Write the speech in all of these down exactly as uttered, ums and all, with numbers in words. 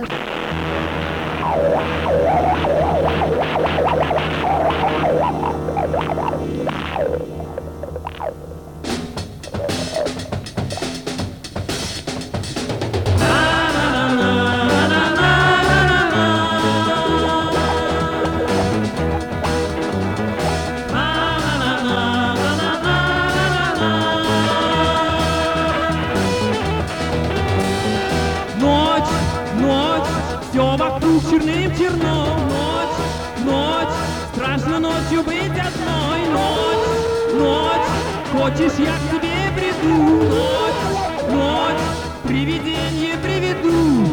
Ночь, ночь, все вокруг черным черно. Ночь, ночь, страшно ночью быть одной. Ночь, ночь, хочешь, я к тебе приду. Ночь, ночь, привидение приведу.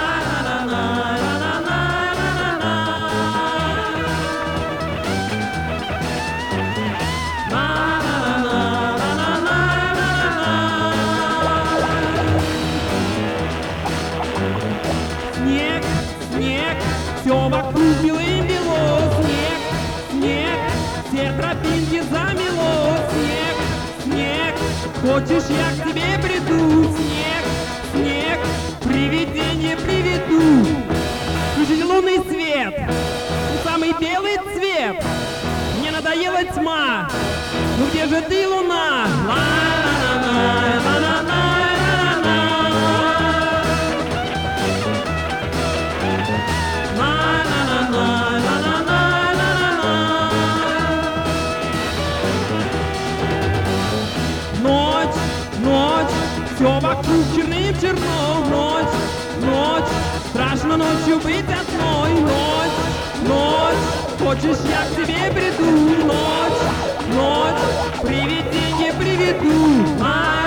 Снег, снег, все вокруг белым-бело. Снег, снег, все тропинки замело. Снег, снег, хочешь, я к тебе приду. Снег, снег, привидение приведу. Включите лунный свет, самый белый цвет. Мне надоела тьма, ну где же ты, луна? Ла-ла-ла-ла, ла-ла-ла. Ночь, ночь, все вокруг черным черно. Ночь, ночь, страшно ночью быть одной. Ночь, ночь, хочешь, я к тебе приду. Ночь, ночь, привидение приведу.